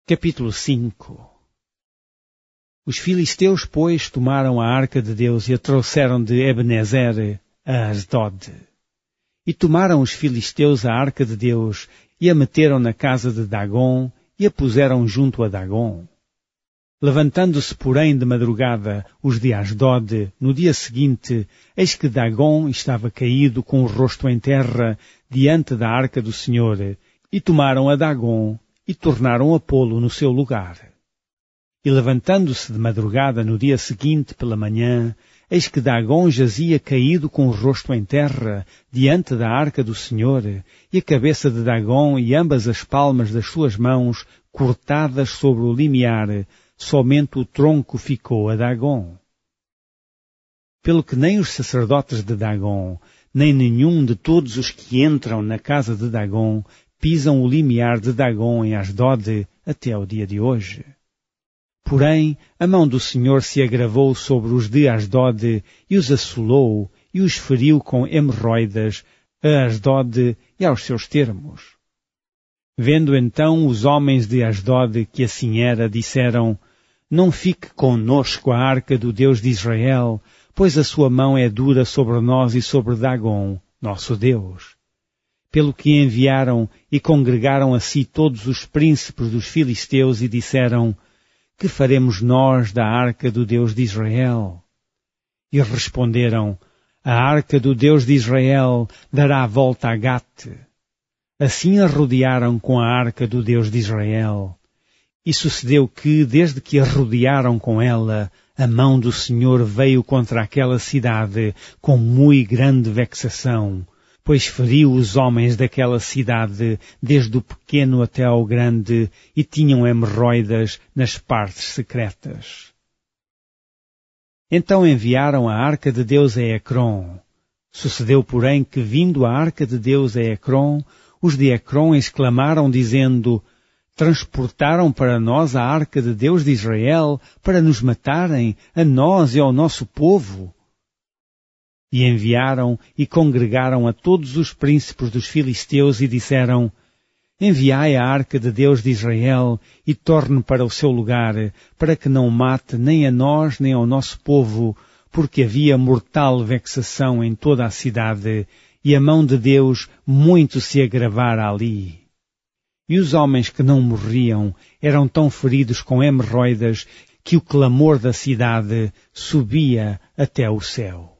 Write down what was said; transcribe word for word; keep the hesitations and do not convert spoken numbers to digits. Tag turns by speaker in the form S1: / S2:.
S1: Capítulo cinco. Os filisteus, pois, tomaram a arca de Deus e a trouxeram de Ebenezer a Asdod. E tomaram os filisteus a arca de Deus e a meteram na casa de Dagom e a puseram junto a Dagom. Levantando-se, porém, de madrugada os de Asdod, no dia seguinte, eis que Dagom estava caído com o rosto em terra diante da arca do Senhor, e tomaram a Dagom e tornaram a pô-lo no seu lugar. E levantando-se de madrugada no dia seguinte pela manhã, eis que Dagom jazia caído com o rosto em terra diante da arca do Senhor, e a cabeça de Dagom e ambas as palmas das suas mãos cortadas sobre o limiar, somente o tronco ficou a Dagom. Pelo que nem os sacerdotes de Dagom, nem nenhum de todos os que entram na casa de Dagom, pisam o limiar de Dagom em Asdod até ao dia de hoje. Porém, a mão do Senhor se agravou sobre os de Asdod e os assolou e os feriu com hemorroidas a Asdod e aos seus termos. Vendo então os homens de Asdod que assim era, disseram: Não fique conosco a arca do Deus de Israel, pois a sua mão é dura sobre nós e sobre Dagom, nosso Deus. Pelo que enviaram e congregaram a si todos os príncipes dos filisteus e disseram: Que faremos nós da arca do Deus de Israel? E responderam: A arca do Deus de Israel dará a volta a Gate. Assim a rodearam com a arca do Deus de Israel. E sucedeu que, desde que a rodearam com ela, a mão do Senhor veio contra aquela cidade com muito grande vexação, pois feriu os homens daquela cidade, desde o pequeno até ao grande, e tinham hemorroidas nas partes secretas. Então enviaram a arca de Deus a Ecrom. Sucedeu, porém, que, vindo a arca de Deus a Ecrom, os de Ecrom exclamaram, dizendo: Transportaram para nós a arca de Deus de Israel para nos matarem, a nós e ao nosso povo. E enviaram e congregaram a todos os príncipes dos filisteus e disseram: Enviai a arca de Deus de Israel e torne para o seu lugar, para que não mate nem a nós nem ao nosso povo, porque havia mortal vexação em toda a cidade, e a mão de Deus muito se agravara ali. E os homens que não morriam eram tão feridos com hemorroidas que o clamor da cidade subia até o céu.